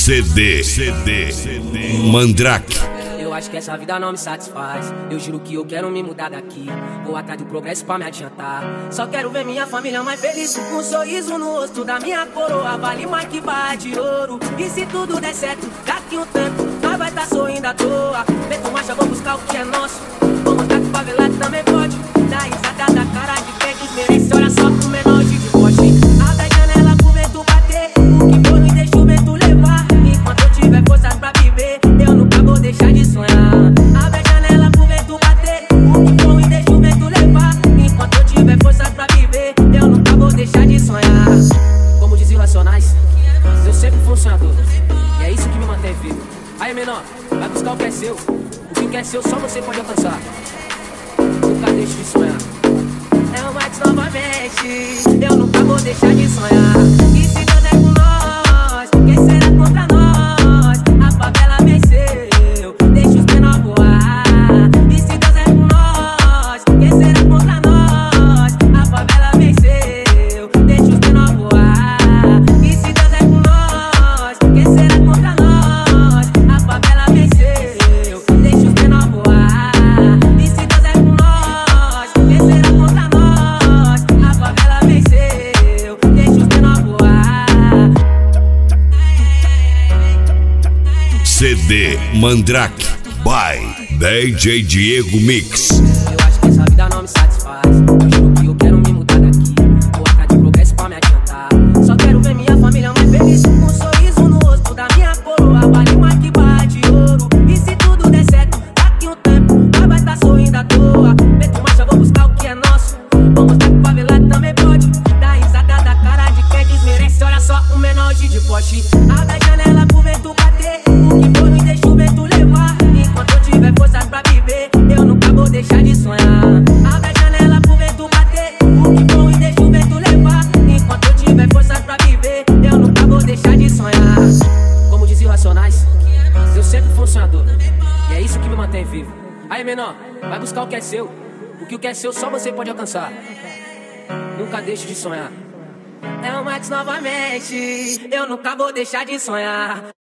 CD Mandrake. Eu acho que essa vida não me satisfaz. Eu juro que eu quero me mudar daqui. Vou atrás do progresso pra me adiantar. Só quero ver minha família mais feliz, com um sorriso no rosto da minha coroa. Vale mais que barra de ouro. E se tudo der certo, daqui um tempo nós vai tá sorrindo à toa. Feito marcha, vou buscar o que é nosso. Vou mandar que o favelado também pode. Dá risada da cara de quem desmerece. Olha só pro menor de poste. Abre a janela pro vento bater. O que for me deixa o vento levar. Enquanto eu tiver forças pra viver, eu nunca vou deixar de sonhar. Abre a janela pro vento bater. O que for me deixa o vento levar. Enquanto eu tiver forças pra viver, eu nunca vou deixar de sonhar. Como dizia o Racionais, eu sempre fui um sonhador. E é isso que me mantém vivo. Aí, menor, vai buscar o que é seu. O que é seu só você pode alcançar. Nunca deixe de sonhar. É o Max novamente. Eu nunca vou deixar de sonhar. E se Deus é com nós, quem será contra nós? A favela venceu, deixa os menor voar. E se Deus é com nós, quem será contra nós? A favela venceu, deixa os menor voar. E se Deus é com nós, quem será contra nós? A favela venceu, deixa os menor voar. E se Deus é com nós, quem será contra nós? A favela venceu, deixa os menor voar. CD Mandrake by DJ Diego Mix. Eu acho que essa vida não me satisfaz. Eu juro que eu quero me mudar daqui. Vou atrás de progresso pra me adiantar. Só quero ver minha família mais feliz, com um sorriso no rosto da minha coroa. Vale mais que barra de ouro. E se tudo der certo, daqui um tempo nós vai tá sorrindo à toa. Feito marcha, vou buscar o que é nosso. Vou mostrar que o favelado também pode. Dá risada da cara de quem desmerece. Olha só o menor de poste. Abre a janela pro vento bater. O que for me deixa o vento levar. Enquanto eu tiver forças pra viver, eu nunca vou deixar de sonhar. Abre a janela pro vento bater. O que for me deixa o vento levar. Enquanto eu tiver forças pra viver, eu nunca vou deixar de sonhar. Como dizia o Racionais, eu sempre fui um sonhador. E é isso que me mantém vivo. Aí, menor, vai buscar o que é seu. O que é seu só você pode alcançar. Nunca deixe de sonhar. É o Max novamente. Eu nunca vou deixar de sonhar.